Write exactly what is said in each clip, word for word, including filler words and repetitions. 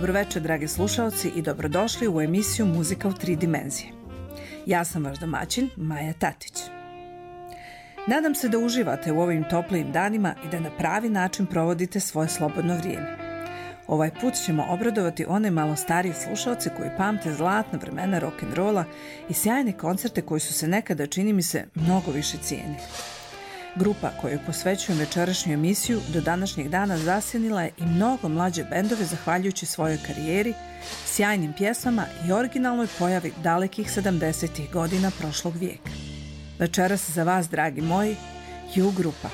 Dobroveče, dragi slušaoci, i dobrodošli u emisiju Muzika u tri dimenzije. Ja sam vaš domaćin, Maja Tatić. Nadam se da uživate u ovim toplijim danima i da na pravi način provodite svoje slobodno vrijeme. Ovaj put ćemo obradovati one malo starije slušaoce koji pamte zlatna vremena rock'n'rolla i sjajne koncerte koji su se nekada, čini mi se, mnogo više cijenili. Grupa koju posvećujem večerašnju emisiju do današnjeg dana zasjenila je i mnogo mlađe bendove zahvaljujući svojoj karijeri, sjajnim pjesmama i originalnoj pojavi dalekih sedamdesetih godina prošlog vijeka. Večeras za vas, dragi moji, U grupa.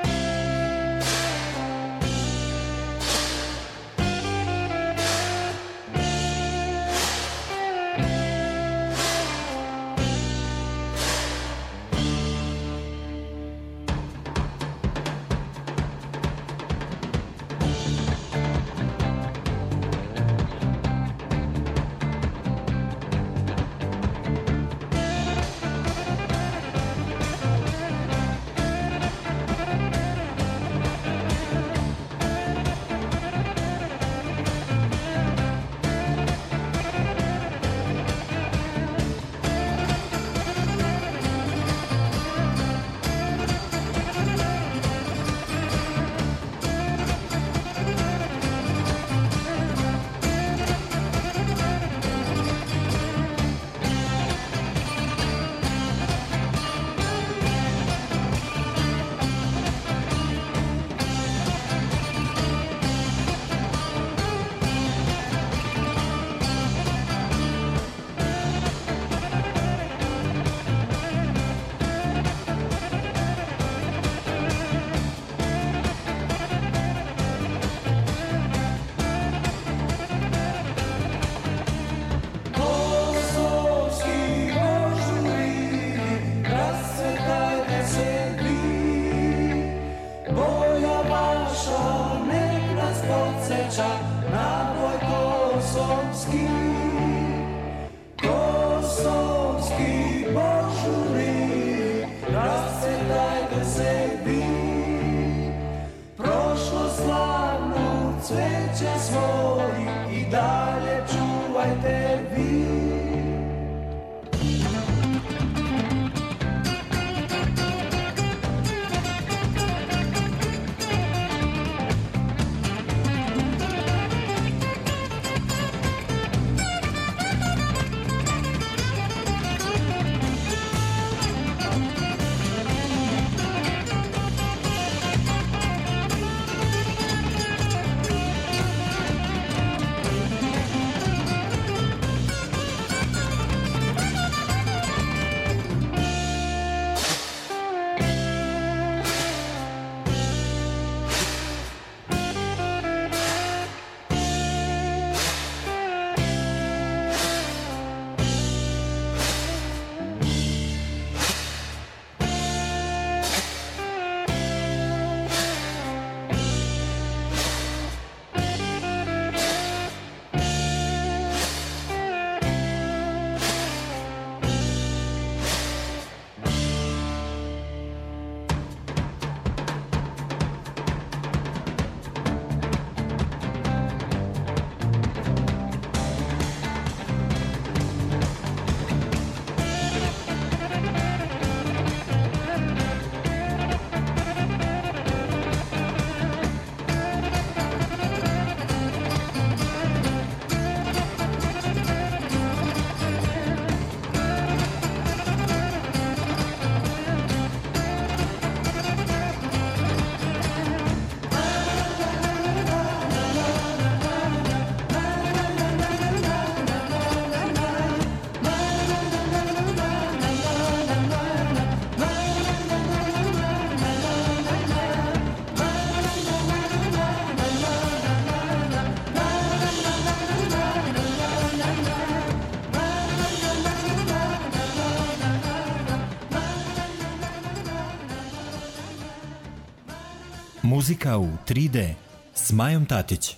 Muzika u tri D s Majom Tatić.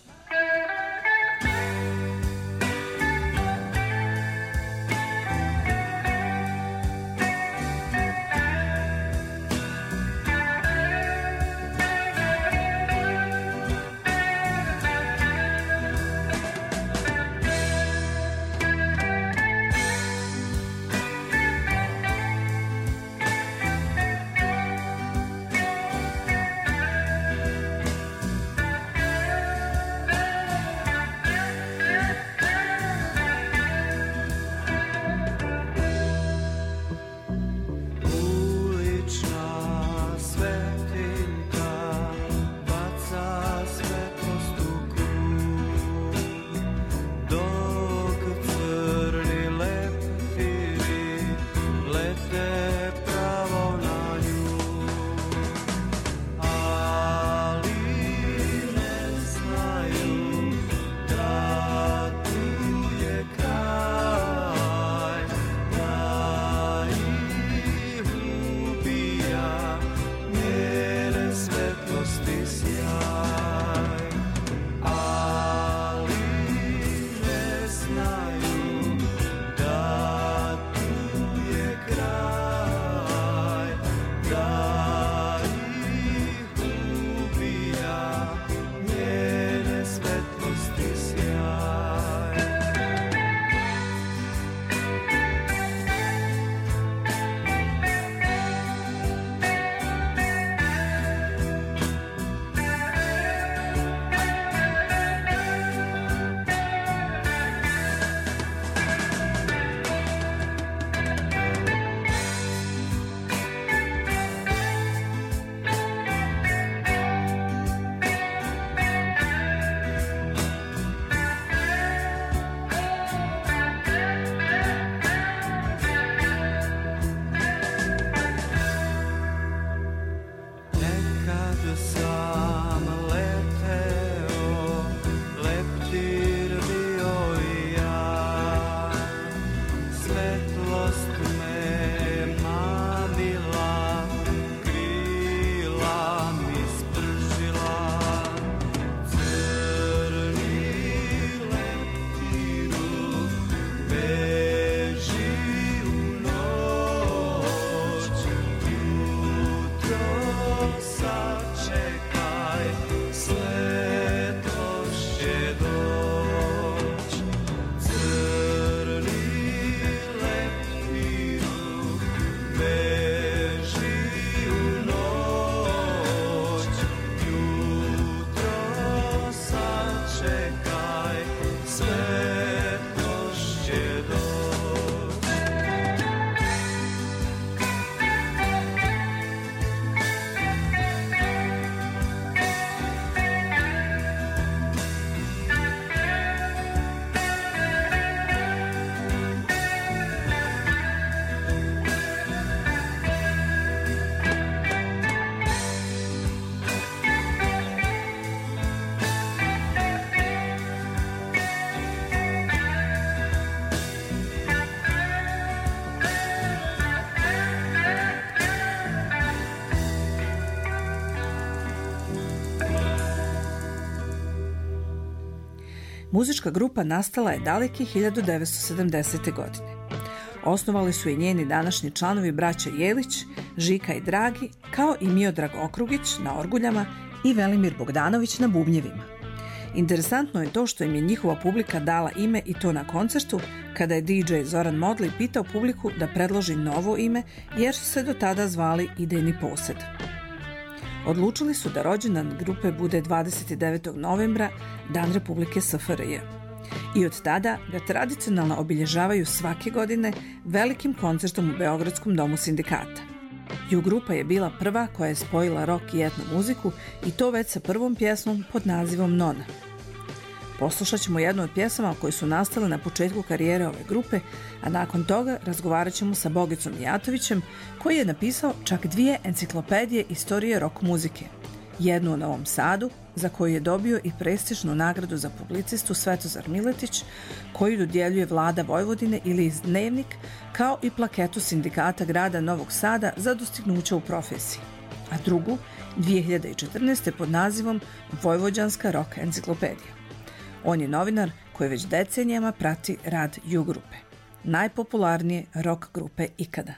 Muzička grupa nastala je daleke hiljadu devetsto sedamdesete. godine. Osnovali su i njeni današnji članovi braća Jelić, Žika i Dragi, kao i Miodrag Okrugić na orguljama i Velimir Bogdanović na bubnjevima. Interesantno je to što im je njihova publika dala ime i to na koncertu, kada je di džej Zoran Modli pitao publiku da predloži novo ime jer su se do tada zvali Idejni posed. Odlučili su da rođendan grupe bude dvadeset devetog novembra, Dan Republike es ef er je. I od tada ga tradicionalno obilježavaju svake godine velikim koncertom u Beogradskom domu sindikata. Ju grupa je bila prva koja je spojila rock i etno muziku i to već sa prvom pjesmom pod nazivom Nona. Poslušat ćemo jednu od pjesama koje su nastale na početku karijere ove grupe, a nakon toga razgovarat ćemo sa Bogicom Mijatovićem, koji je napisao čak dvije enciklopedije istorije rock muzike. Jednu o Novom Sadu, za koju je dobio i prestižnu nagradu za publicistu Svetozar Miletić, koju dodjeljuje Vlada Vojvodine ili iz Dnevnik, kao i plaketu sindikata grada Novog Sada za dostignuće u profesiji. A drugu, dvije hiljade četrnaeste. pod nazivom Vojvođanska rock enciklopedija. On je novinar koji već decenijama prati rad Ju grupe, najpopularnije rock grupe ikada.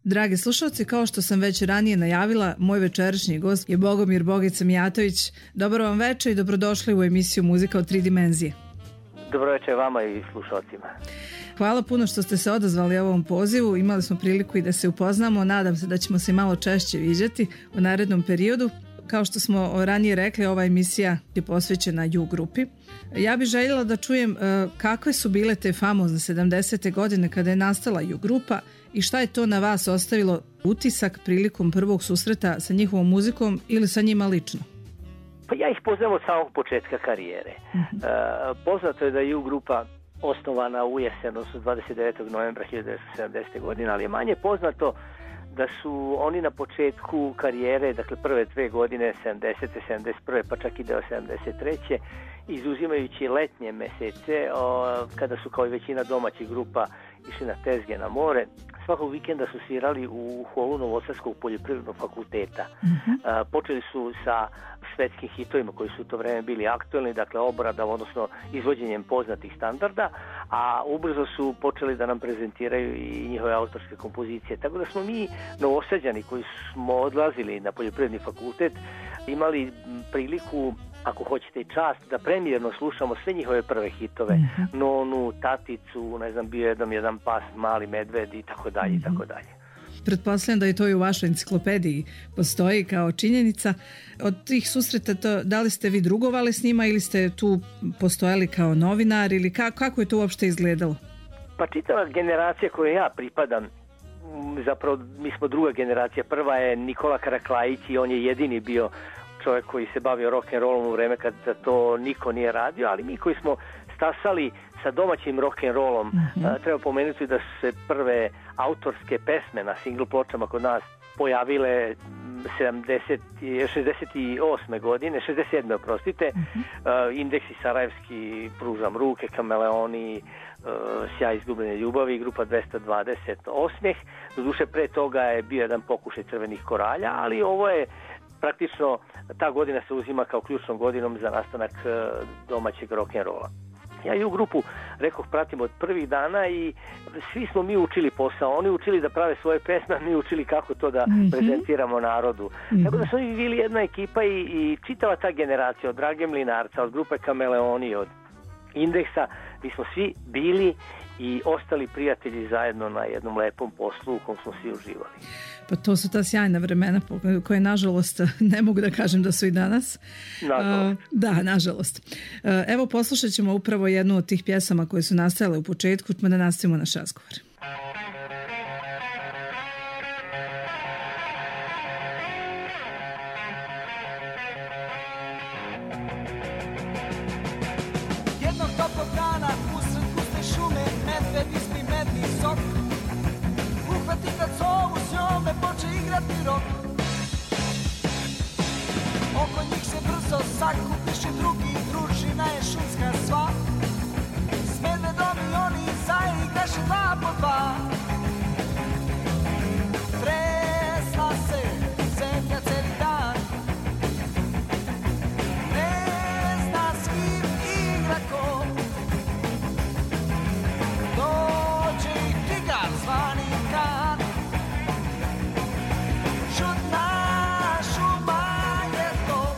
Dragi slušalci, kao što sam već ranije najavila, moj večerašnji gost je Bogomir Bogica Mijatović. Dobro vam večer i dobrodošli u emisiju Muzika u tri dimenzije. Dobro večer vama i slušalcima. Hvala puno što ste se odazvali ovom pozivu. Imali smo priliku i da se upoznamo. Nadam se da ćemo se malo češće viđati u narednom periodu. Kao što smo ranije rekli, ova emisija je posvećena U grupi. Ja bih željela da čujem uh, kakve su bile te famozne sedamdesete godine kada je nastala U grupa i šta je to na vas ostavilo utisak prilikom prvog susreta sa njihovom muzikom ili sa njima lično? Pa ja ih poznam od samog početka karijere. Uh-huh. Uh, poznato je da je U grupa osnovana u jesen, odnosno dvadeset devetog novembra hiljadu devetsto sedamdesete. godine, ali je manje poznato da su oni na početku karijere, dakle prve dve godine, sedamdesete, sedamdeset prve pa čak i deo sedamdeset treće izuzimajući letnje mesece, o, kada su kao i većina domaćih grupa išli na tezge na more, svakog vikenda su svirali u holu Novosadskog poljoprivrednog fakulteta. Mm-hmm. A, počeli su sa svetskim hitovima koji su u to vreme bili aktuelni, dakle obrada, odnosno izvođenjem poznatih standarda, a ubrzo su počeli da nam prezentiraju i njihove autorske kompozicije. Tako da smo mi, Novosađani, koji smo odlazili na poljoprivredni fakultet, imali priliku, ako hoćete i čast, da premijerno slušamo sve njihove prve hitove. Mm-hmm. Nonu, Taticu, ne znam, bio jednom jedan pas, Mali medved i tako dalje i tako dalje. Pretpostavljam da je to i u vašoj enciklopediji postoji kao činjenica. Od tih susreta, to, da li ste vi drugovali s njima ili ste tu postojali kao novinar ili kako, kako je to uopšte izgledalo? Pa čitava generacija koju ja pripadam, zapravo mi smo druga generacija. Prva je Nikola Karaklajić i on je jedini bio čovjek koji se bavio rock'n'rollom u vreme kada to niko nije radio, ali mi koji smo stasali sa domaćim rock'n'rollom, mm-hmm. uh, treba pomenuti da su se prve autorske pesme na single pločama kod nas pojavile sedamdeset, šezdeset osme godine, šezdeset sedme oprostite, mm-hmm. uh, Indeksi Sarajevski, Pružam ruke, Kameleoni, uh, Sjaj izgubljene ljubavi, grupa dvesta dvadeset, Osmijeh. Doduše pre toga je bio jedan pokušaj Crvenih koralja, ali ovo je praktično, ta godina se uzima kao ključnom godinom za nastanak domaćeg rock'n'rolla. Ja i U grupu, rekoh, pratim od prvih dana i svi smo mi učili posao. Oni učili da prave svoje pesme, a mi učili kako to da mm-hmm. prezentiramo narodu. Mm-hmm. Tako da smo mi bili jedna ekipa i, i čitava ta generacija, od Drage Mlinarca, od grupe Kameleoni, od Indeksa, mi smo svi bili i ostali prijatelji zajedno na jednom lepom poslu u kom smo svi uživali. Pa to su ta sjajna vremena koje, nažalost, ne mogu da kažem da su i danas. Nažalost. Uh, da, nažalost. Uh, evo, poslušat ćemo upravo jednu od tih pjesama koje su nastajale u početku, da nastavimo naš razgovor. Jednog toplog dana usred guste šume medved ispi medni sok. Uhvati kad zovu s njome poče igrati rok. Oko njih se brzo sakupiše drugi, družina je šumska sva. S medvedom i oni zaigraše dva po dva. Tresla se zemlja celi dan. Ne zna s kim igra ko. Dođe i tigar zvani Kan. Čudna šuma je to.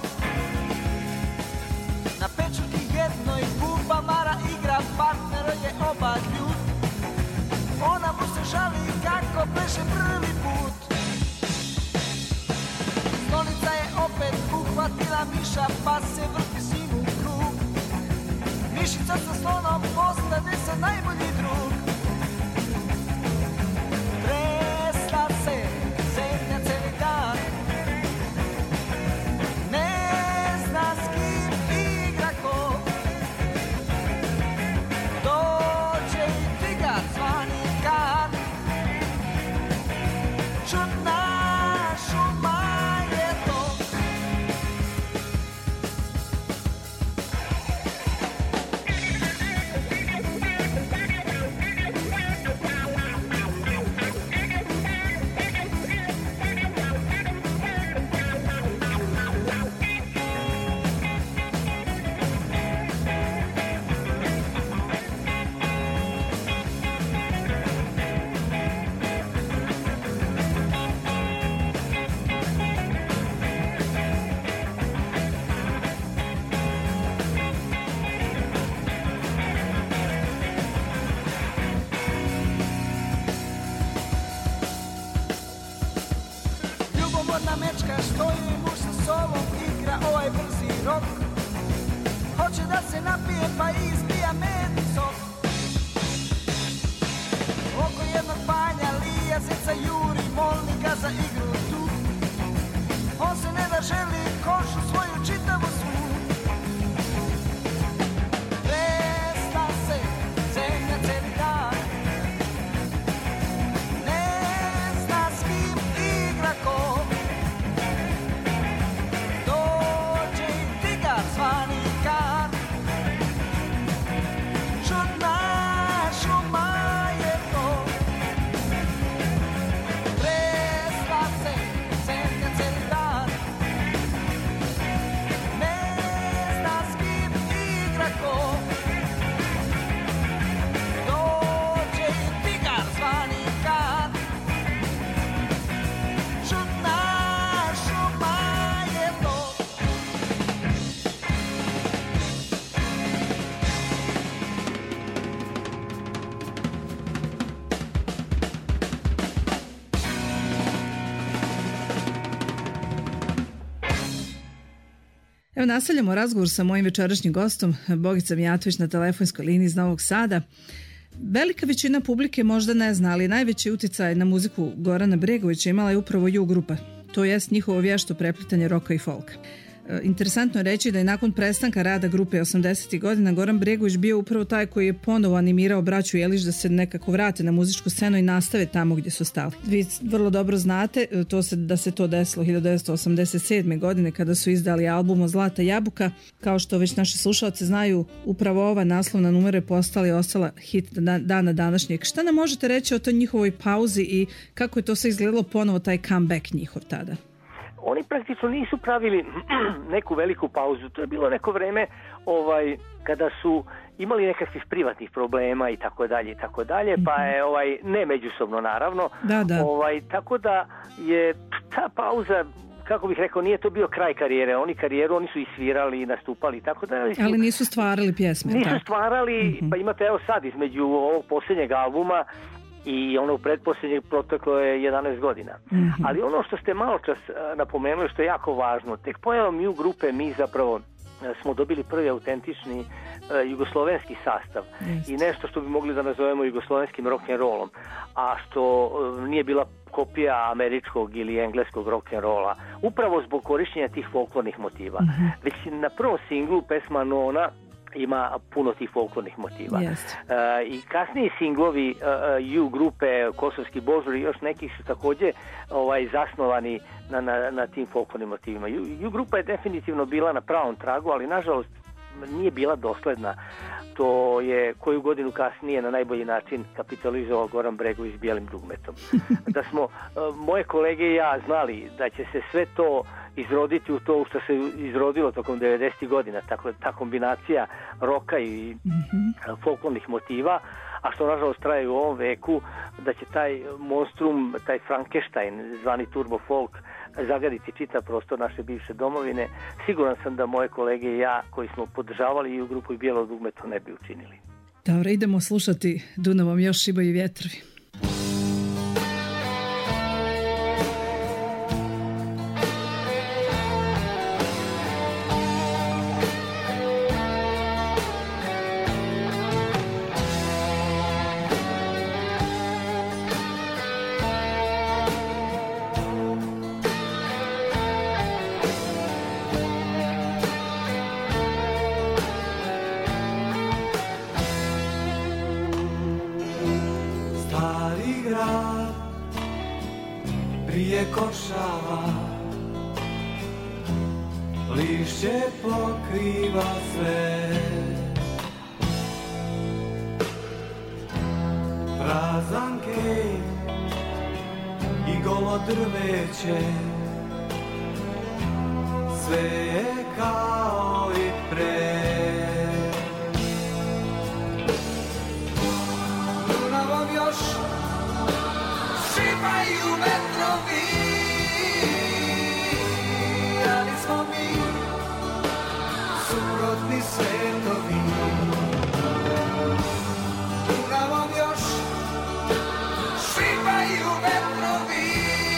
Na pečurki jednoj buba Mara igra, partner je oba ljud. Ona mu se žali kako pleše prvi put. Stolica je opet uhvatila miša pa se vrti s njim u krug. Mišica sa slonom postane se najbolji drug. Tresla se zemlja celi dan. Ne zna s kim igra ko. Dođe i tigar zvani Kan. Čudna šuma je to. pa izbija medni sok. Oko jednog banja lija zeca juri, molni ga za igru tu. On se ne da želi košu svoju čitavu svu. Presta se zemlja celi dan, ne zna s kim igra ko. Dođe i tigar zvani Kan, čudna šuma je to. Presta se zemlja celi dan, ne zna s kim igra ko. Dođe i tigar zvani Kan, čudna šuma je to. Evo nastavljamo razgovor sa mojim večerašnjim gostom, Bogica Mijatović na telefonskoj liniji iz Novog Sada. Velika većina publike možda ne zna, ali najveći uticaj na muziku Gorana Bregovića imala je upravo U grupa, to jest njihovo vješto preplitanje roka i folka. E, Interesantno je reći da je nakon prestanka rada grupe osamdesetih godina Goran Bregović bio upravo taj koji je ponovo animirao braću Jelić da se nekako vrate na muzičku scenu i nastave tamo gdje su stali. Vi vrlo dobro znate to se, da se to desilo hiljadu devetsto osamdeset sedme. godine kada su izdali album Zlata jabuka. Kao što već naši slušalci znaju, upravo ova naslovna numera je postala i ostala hit dana današnjeg. Šta nam možete reći o toj njihovoj pauzi i kako je to sve izgledalo ponovo taj comeback njihov tada? Oni praktično nisu pravili neku veliku pauzu. To je bilo neko vreme ovaj, kada su imali nekakvih privatnih problema i tako dalje i tako dalje, pa je ovaj, ne međusobno naravno. Da, da. Ovaj, tako da je ta pauza, kako bih rekao, nije to bio kraj karijere. Oni karijeru, oni su i svirali i nastupali i tako dalje. Ali nisu stvarali pjesme. Nisu tako? stvarali, Mm-hmm. pa imate evo sad između ovog posljednjeg albuma i ono pretposljednjeg proteklo je jedanaest godina. Mm-hmm. Ali ono što ste malo čas napomenuli, što je jako važno, tek pojavom U grupe mi zapravo smo dobili prvi autentični uh, jugoslovenski sastav. Just. I nešto što bi mogli da nazovemo jugoslovenskim rock'n'rollom, a što uh, nije bila kopija američkog ili engleskog rock'n'rolla, upravo zbog korištenja tih folklornih motiva. Mm-hmm. Već na prvom singlu pesma Nona ima puno tih folklornih motiva. Yes. Uh, I kasniji singlovi uh, U grupe, Kosovski Božur i još nekih su također ovaj, zasnovani na, na, na tim folklornim motivima. U, U grupa je definitivno bila na pravom tragu, ali nažalost nije bila dosledna. To je koju godinu kasnije na najbolji način kapitalizovao Goran Bregović s bijelim dugmetom. Da smo uh, moje kolege i ja znali da će se sve to izroditi u to što se izrodilo tokom devedesetih godina, tako ta kombinacija roka i mm-hmm. folklornih motiva, a što nažalost traje u ovom veku, da će taj monstrum, taj Frankenstein zvani turbo folk zagaditi čitav prostor naše bivše domovine. Siguran sam da moje kolege i ja koji smo podržavali i u grupu i Bijelo dugme to ne bi učinili. Dobro, idemo slušati Dunavom još šibaju vjetrovi. Košava, lišće pokriva sve, prazan kej i golo drveće, sve je kao i pre. Dunavom još šipaju vetrovi, ali smo mi suprotni svetovi. Dunavom još šipaju vetrovi,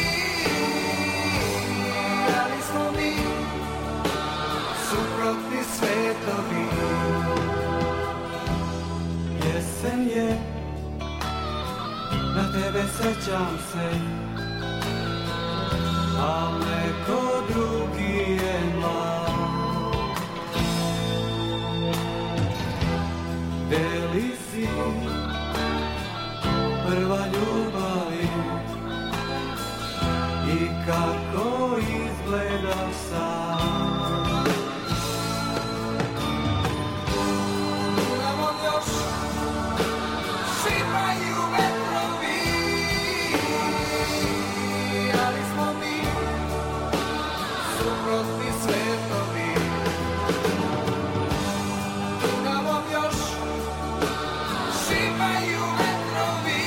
ali smo mi suprotni svetovi. je, na tebe sećam se, a neko drugi je mlad. Gde li si, prva ljubavi, i kako izgleda sad? Turavom još šipaju vetrovi, ali smo mi suprotni svetovi. Turavom još šipaju vetrovi,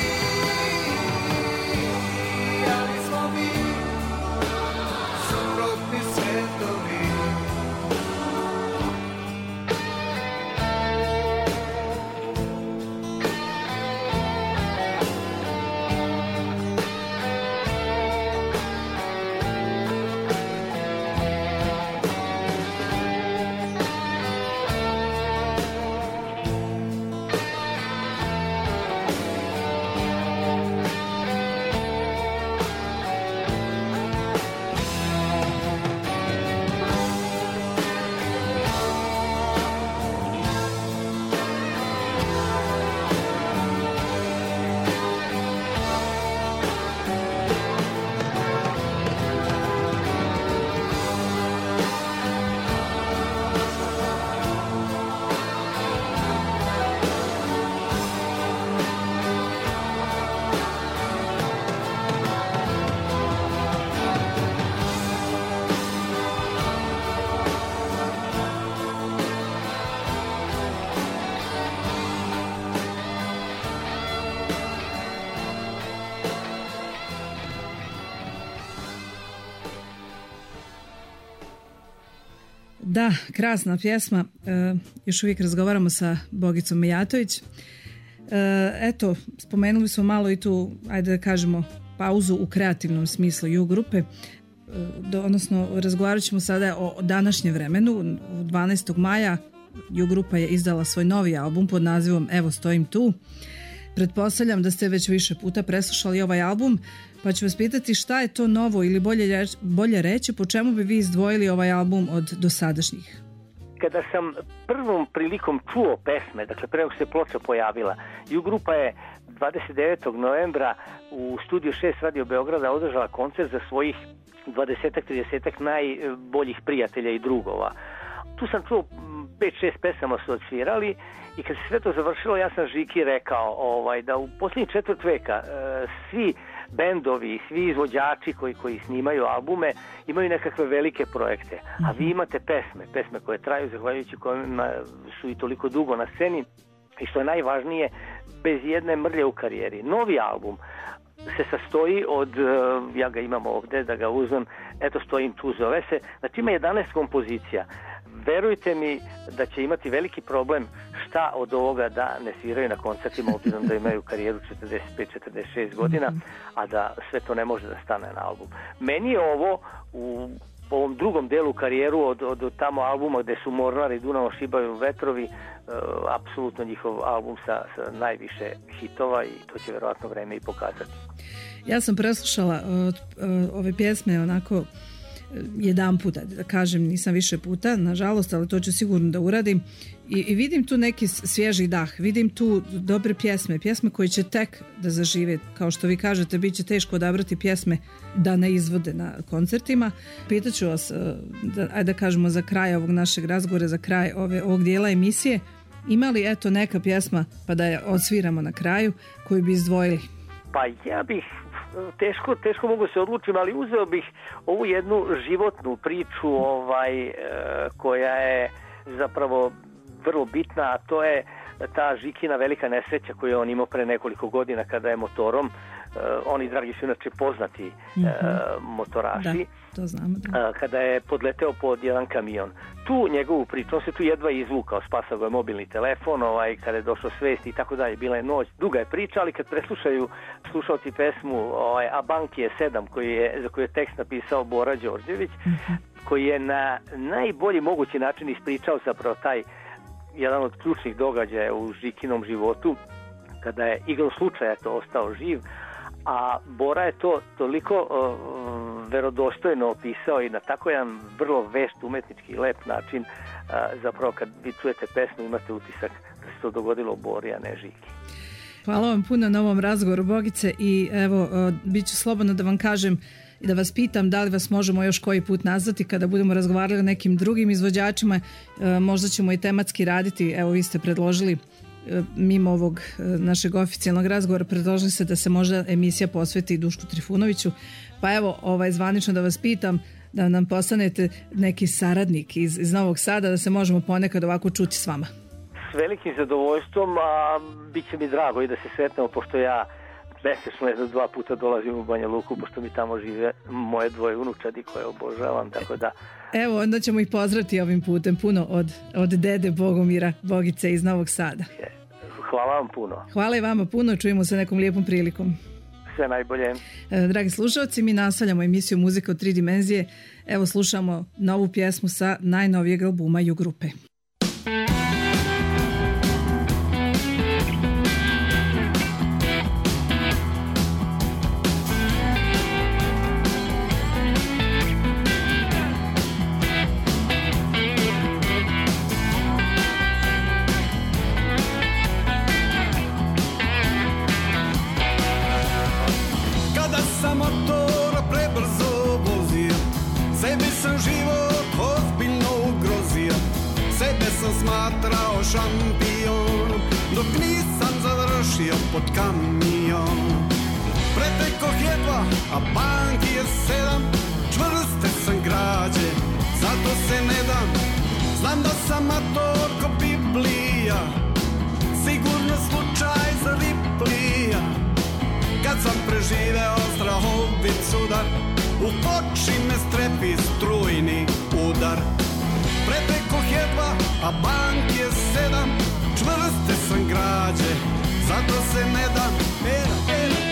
ali smo mi suprotni svetovi. Da, krasna pjesma. E, još uvijek razgovaramo sa Bogicom Mijatović. E, eto, spomenuli smo malo i tu, ajde da kažemo, pauzu u kreativnom smislu U grupe. E, do, odnosno, razgovarat ćemo sada o današnjem vremenu. dvanaestog maja U grupa je izdala svoj novi album pod nazivom Evo stojim tu. Pretpostavljam da ste već više puta preslušali ovaj album, pa ću vas pitati šta je to novo ili bolje, reč, bolje reći, po čemu bi vi izdvojili ovaj album od dosadašnjih? Kada sam prvom prilikom čuo pesme, dakle pre nego se ploča pojavila, U grupa je dvadeset devetog novembra u studiju šest Radio Beograda održala koncert za svojih dvadeset trideset najboljih prijatelja i drugova. Tu sam čuo pet šest pesama su odsvirali i kad se sve to završilo, ja sam Žiki rekao ovaj, da u posljednjih četvrt veka e, svi bendovi, svi izvođači koji, koji snimaju albume imaju nekakve velike projekte, a vi imate pesme, pesme koje traju, zahvaljujući kojima su i toliko dugo na sceni i što je najvažnije, bez jedne mrlje u karijeri. Novi album se sastoji od, ja ga imam ovdje da ga uzmem, eto stojim tu, zove se, znači ima jedanaest kompozicija. Verujte mi da će imati veliki problem šta od ovoga da ne sviraju na koncertima, obzirom da imaju karijeru četrdeset pet četrdeset šest godina, a da sve to ne može da stane na album. Meni je ovo u ovom drugom delu karijeru od, od tamo albuma gde su Mornar i Dunavom šibaju vetrovi, uh, apsolutno njihov album sa, sa najviše hitova i to će verovatno vreme i pokazati. Ja sam preslušala uh, uh, ove pjesme onako jedan puta, da kažem, nisam više puta, nažalost, ali to ću sigurno da uradim i, i vidim tu neki svježi dah, vidim tu dobre pjesme, pjesme koje će tek da zažive, kao što vi kažete, bit će teško odabrati pjesme da ne izvode na koncertima. Pitaću vas, da, ajde da kažemo za kraj ovog našeg razgovora, za kraj ove, ovog dijela emisije, ima li eto neka pjesma, pa da je odsviramo na kraju, koju bi izdvojili? Pa ja bih Teško, teško mogu se odlučiti, ali uzeo bih ovu jednu životnu priču ovaj, e, koja je zapravo vrlo bitna, a to je ta Žikina velika nesreća koju je on imao pre nekoliko godina kada je motorom, e, oni dragi su inače poznati mm-hmm. e, motoraši, da, to znamo, da. E, kada je podleteo pod jedan kamion. Tu njegovu priču, on se tu jedva izvukao, spasao ga je mobilni telefon, ovaj, kada je došao svest i tako dalje, bila je noć, duga je priča, ali kad preslušaju slušalci pesmu ovaj, A banki je sedam, koji je, za koju je tekst napisao Bora Đorđević, mm-hmm. koji je na najbolji mogući način ispričao zapravo taj jedan od ključnih događaja u Žikinom životu, kada je igrom slučaja to ostao živ, a Bora je to toliko uh, verodostojno opisao i na tako jedan vrlo vešt, umetnički i lep način, uh, zapravo kad vi čujete pesmu imate utisak da se to dogodilo Bori, a ne Žiki. Hvala vam puno na ovom razgovoru, Bogice, i evo, uh, bit ću slobodno da vam kažem i da vas pitam da li vas možemo još koji put nazvati kada budemo razgovarali o nekim drugim izvođačima, uh, možda ćemo i tematski raditi, evo vi ste predložili mimo ovog našeg oficijalnog razgovora, predložili se da se možda emisija posveti Dušku Trifunoviću, pa evo ovaj, zvanično da vas pitam da nam postanete neki saradnik iz, iz Novog Sada, da se možemo ponekad ovako čuti s vama. S velikim zadovoljstvom, a bit će mi drago i da se sretnemo, pošto ja mesečno jedno dva puta dolazim u Banja Luku, pošto mi tamo žive moje dvoje unučadi koje obožavam, tako da... Evo, onda ćemo ih pozdraviti ovim putem puno od, od dede Bogomira Bogice iz Novog Sada. Hvala vam puno. Hvala i vama puno, čujemo se nekom lijepom prilikom. Sve najbolje. Dragi slušalci, mi nastavljamo emisiju Muzika u tri dimenzije. Evo slušamo novu pjesmu sa najnovijeg albuma Ju grupe. Smatrao šampion dok nisam završio pod kamion. Pretekoh jedva, a banki je sedam, čvrste sam građe, zato se ne dam. Znam da sam mator ko Biblija, sigurno slučaj za Riplija. Kad sam preživeo strahovit sudar, u oči me strepi strujni udar. Pretekoh jedva, a bank je sedam, čvrste sam građe, zato se ne dam. Era, era.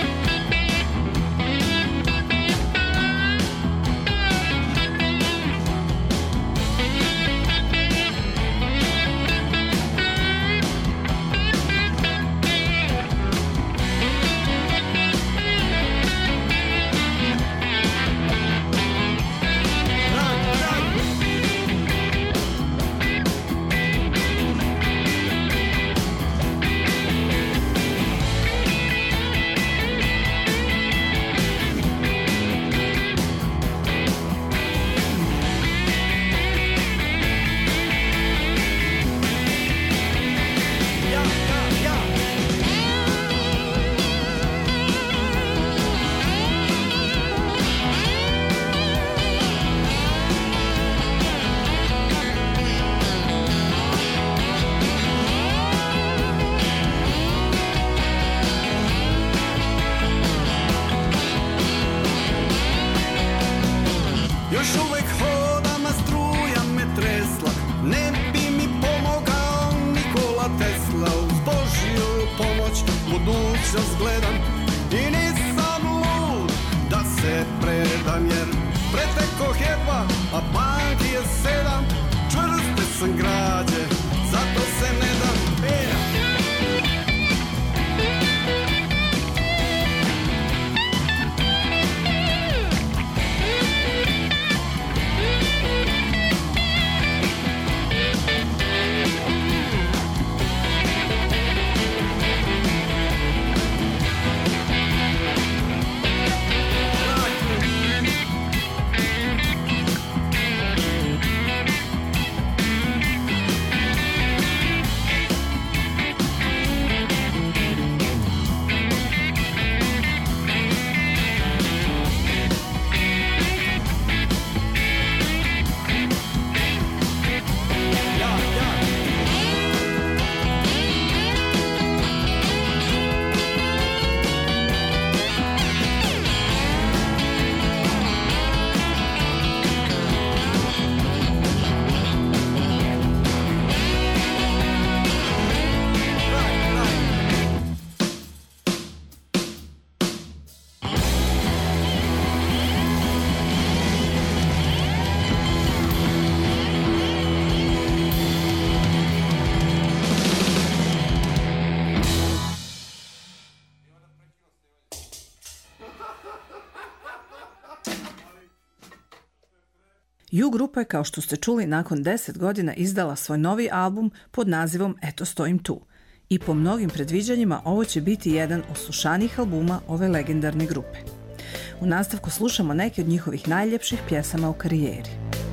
U grupa je, kao što ste čuli, nakon deset godina izdala svoj novi album pod nazivom Eto stojim tu. I po mnogim predviđanjima ovo će biti jedan od slušanijih albuma ove legendarne grupe. U nastavku slušamo neke od njihovih najljepših pjesama u karijeri.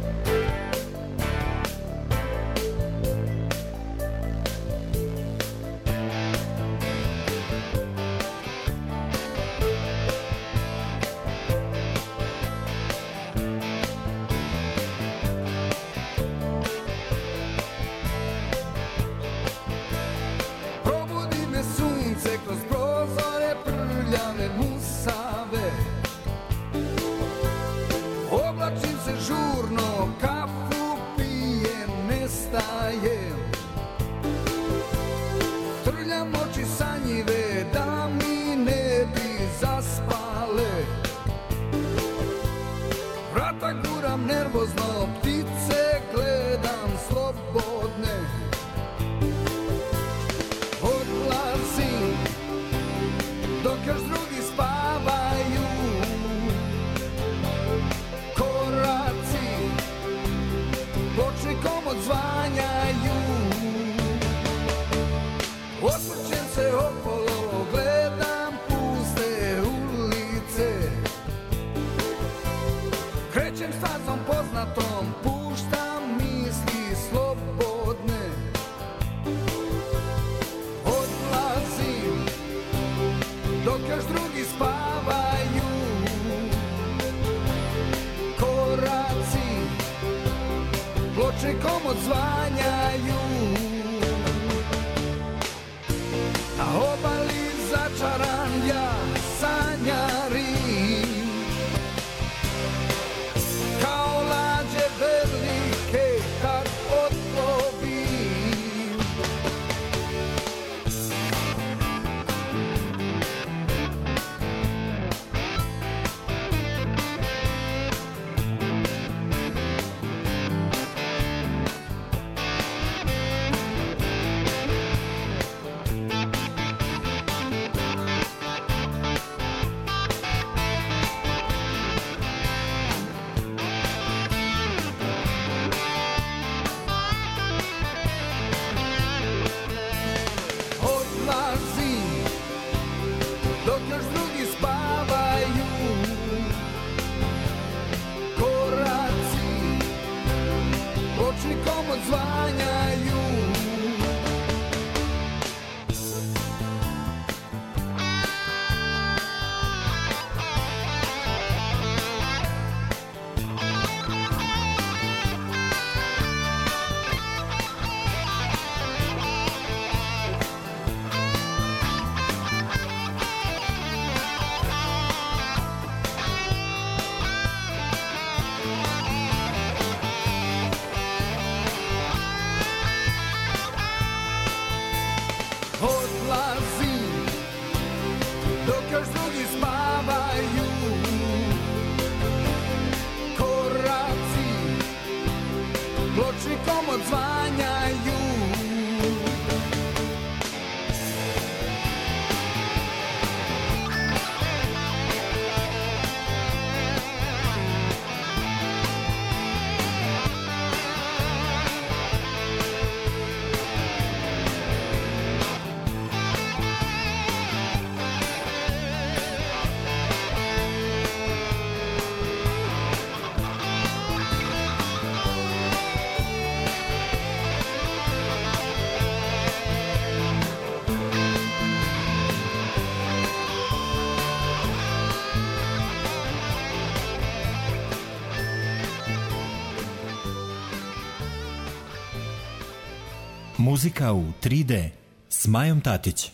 Muzika u tri de s Majom Tatić.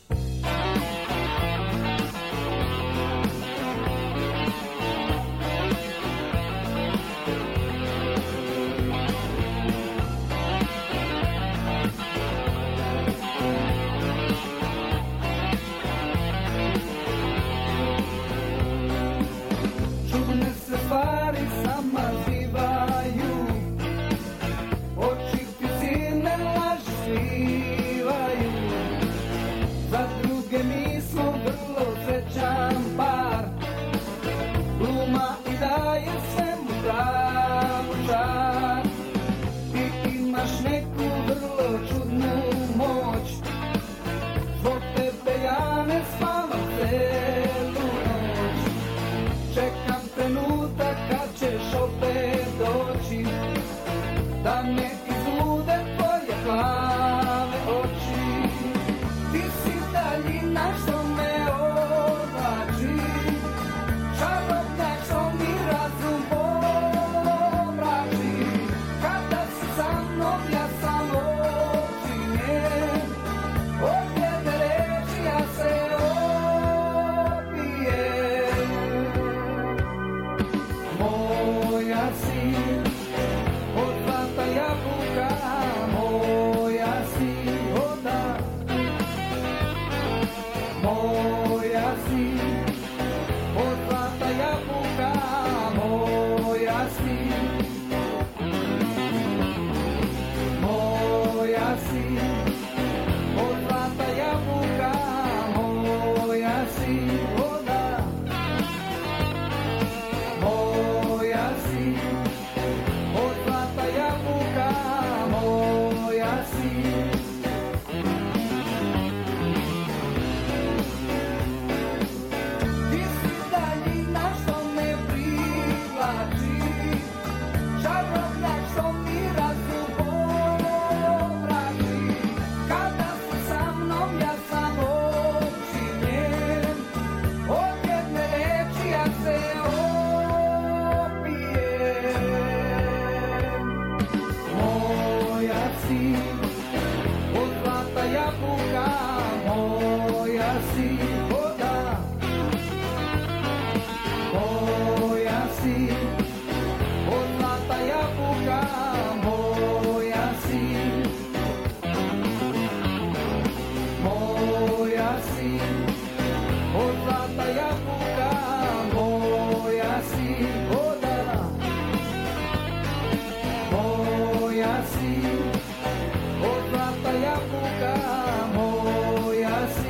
But Zbog tebe ja ne spavam celu noć. Čekam trenutak kad ćeš opet doći, da me izlude tvoje plave oči. Ti si daljina što me odvlači, čarobnjak što mi razum pomrači. Kada si sa mnom ja sam očinjen, od jedne reči ja se opijem. Moja si od zlata jabuka, moja si voda. Moja si od zlata jabuka, moja si. Moja si od zlata jabuka, moja si voda. Moja si od zlata jabuka, moja si. Ti si daljina što me privlači, čarobnjak što mi razum pomrači. Kada si sa mnom ja sam očinjen, od jedne reči ja se opijem. Moja si od zlata jabuka, moja si voda. Moja si od zlata jabuka, moja si. Moja si od zlata jabuka, moja si voda. Moja si od zlata jabuka, moja si.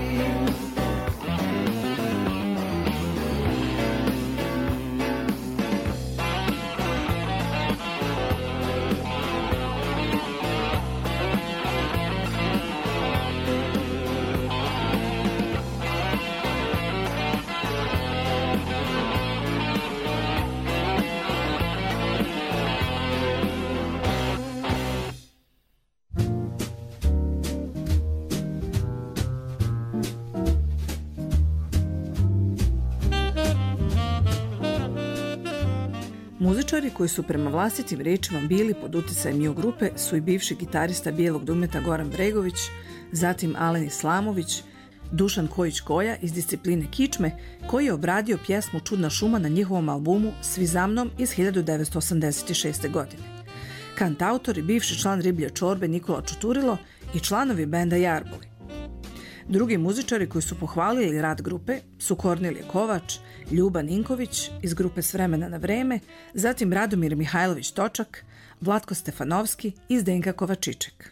Muzičari koji su prema vlastitim rečima bili pod uticajem Mio grupe su i bivši gitarista Bijelog dugmeta Goran Bregović, zatim Alen Islamović, Dušan Kojić-Koja iz discipline Kičme, koji je obradio pjesmu Čudna šuma na njihovom albumu Svi za mnom iz hiljadu devetsto osamdeset šeste. godine. Kantautor i bivši član Riblje čorbe Nikola Čuturilo i članovi benda Jarboli. Drugi muzičari koji su pohvalili rad grupe su Kornelije Kovač, Ljuba Ninković iz grupe S vremena na vreme, zatim Radomir Mihajlović Točak, Vlatko Stefanovski i Zdenka Kovačiček.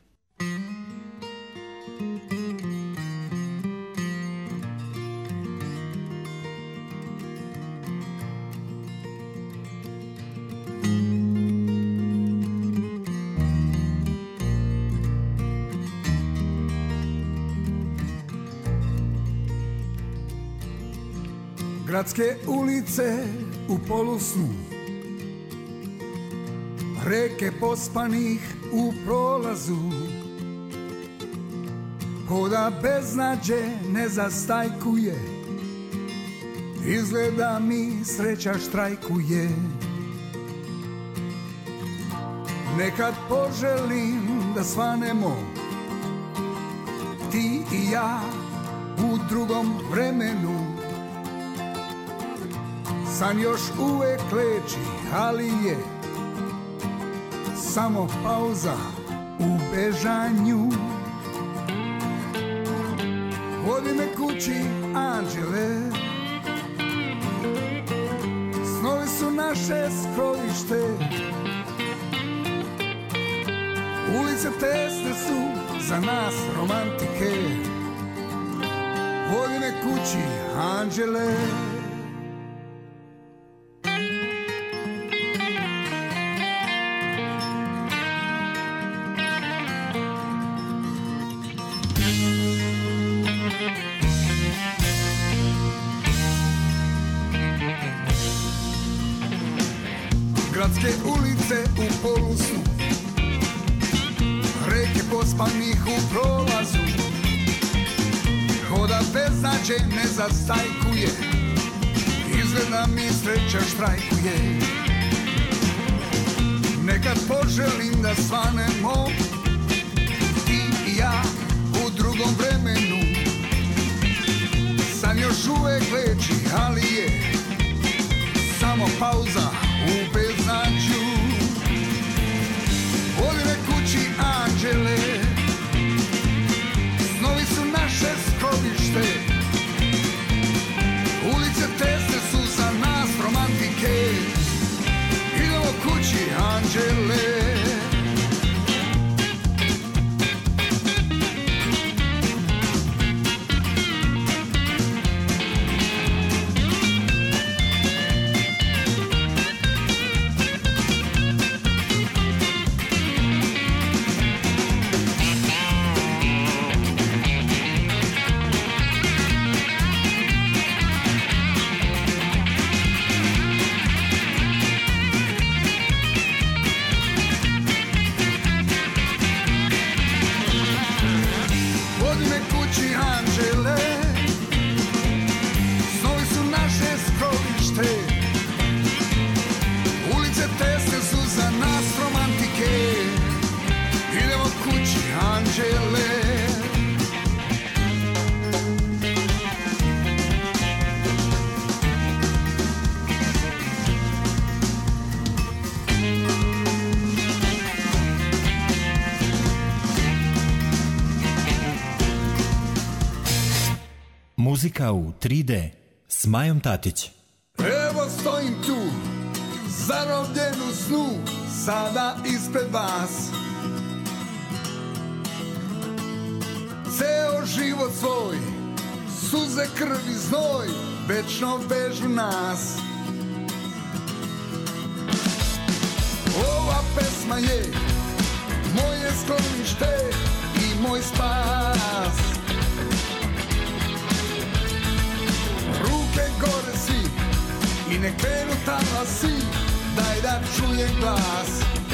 Gradske ulice u polusnu, reke pospanih u prolazu, ko da beznađe ne zastajkuje, izgleda mi sreća štrajkuje. Nekad poželim da svanemo, ti i ja u drugom vremenu. San još uvek leči, ali je samo pauza u bežanju. Vodi me kući, anđele, snovi su naše skrovište. Ulice tesne su za nas romantike. Vodi me kući, anđele. Gradske ulice u polusnu, reke pospanih u prolazu, hoda bez nađe ne zastajkuje, izgleda mi sreća štrajkuje. Nekad poželim da svanemo, ti i ja u drugom vremenu. San još uvek leči, ali je samo pauza u beznađu. Vodi me kući anđele, snovi su naše skrovište, ulice tesne su za nas romantike. Idemo kući anđele. Muzika u tri D s Majom Tatić. Evo stojim tu, zarobljen u snu, sada ispred vas. Ceo život svoj, suze, krv i znoj, večno vežu nas. Ova pesma je moje sklonište i moj spas. Ruke gore svi i nek krenu talasi, daj da čujem glas.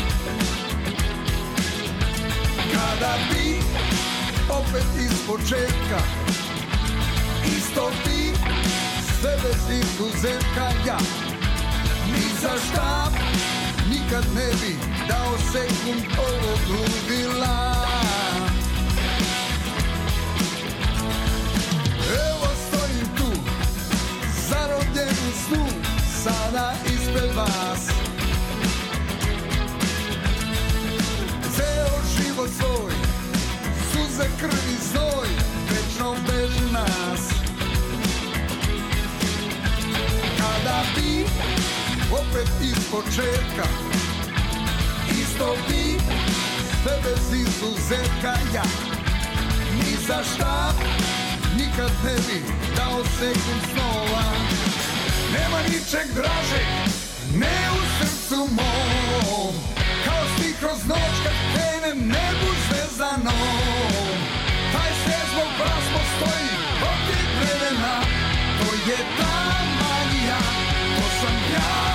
Kada bi opet iz početka, isto bi sve bez izuzetka ja. Ni za šta nikad ne bi dao sekund ovog ludila. Evo stojim tu, zarobljen u snu, sada ispred vas. Ceo život svoj, suze, krv i znoj, večno beži nas. Kada bi opet iz početka, isto bi sve bez izuzetka ja. Ni za šta nikad ne bi dao sekund snova. Nema ničeg draže, ne u srcu mom, kao stih kroz noć kad krenem nebu zvezdanom. Taj svijet zbog vas postoji protiv vremena, to je ta magija, to sam ja.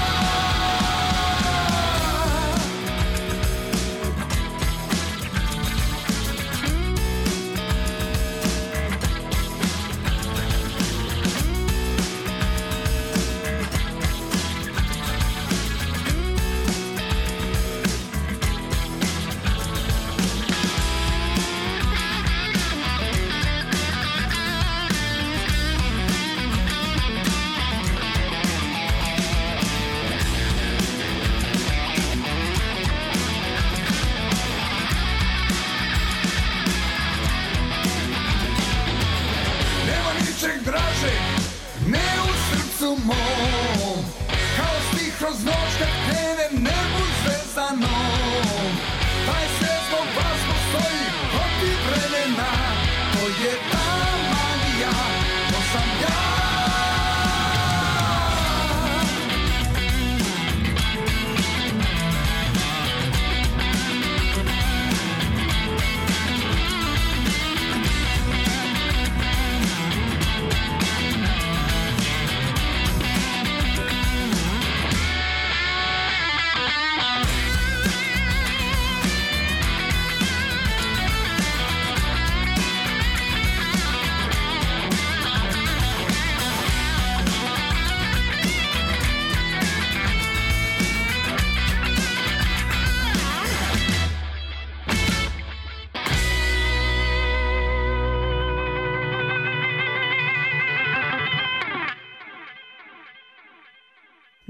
Mom, kao stih kroz noć kad krenem nebu zvezdanom. Taj svijet zbog vas postoji protiv vremena, to je ta magija, to sam ja.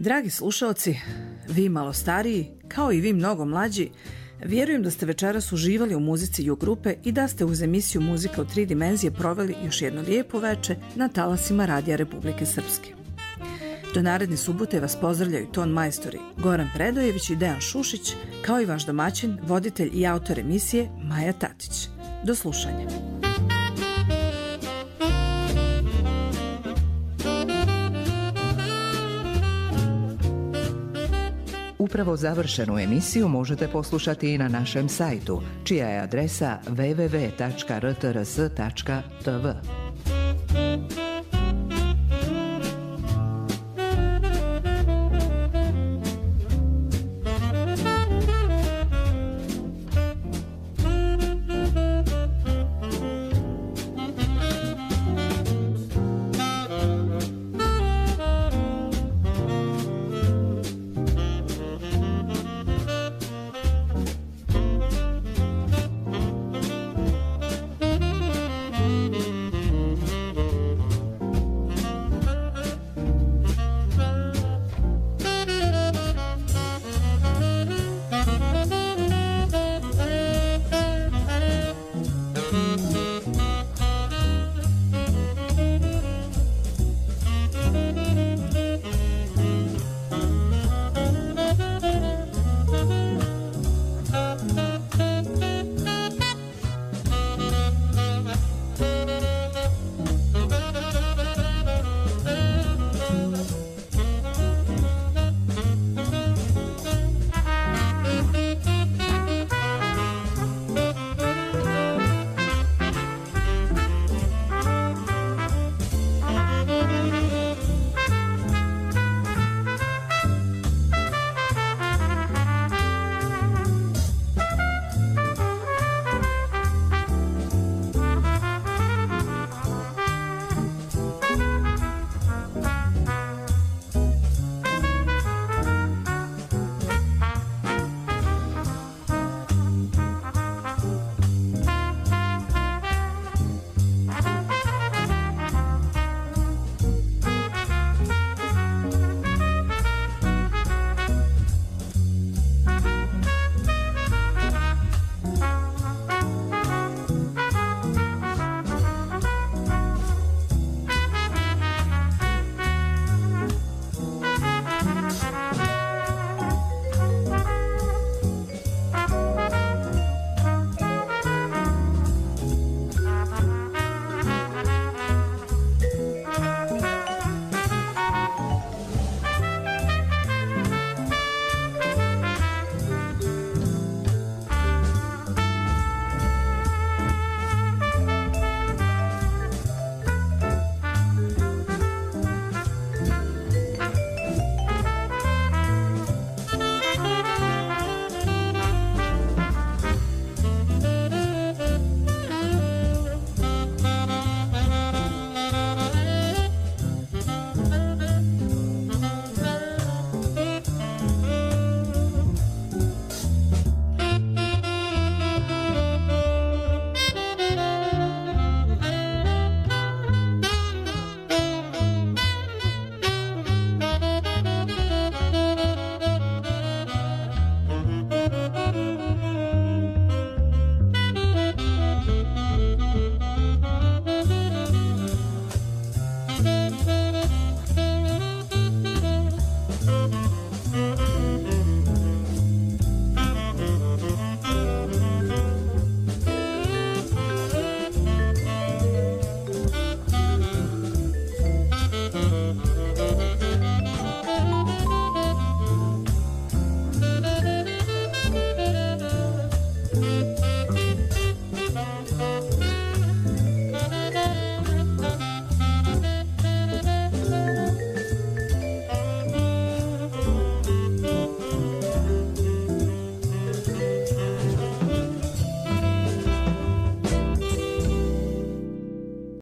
Dragi slušalci, vi malo stariji, kao i vi mnogo mlađi, vjerujem da ste večeras uživali u muzici Jug grupe i da ste uz emisiju Muzika u tri dimenzije proveli još jedno lijepo veče na talasima Radija Republike Srpske. Do naredne subote vas pozdravljaju ton majstori Goran Predojević i Dejan Šušić, kao i vaš domaćin, voditelj i autor emisije Maja Tatić. Do slušanja. Upravo završenu emisiju možete poslušati i na našem sajtu, čija je adresa w w w tačka r t r s tačka t v.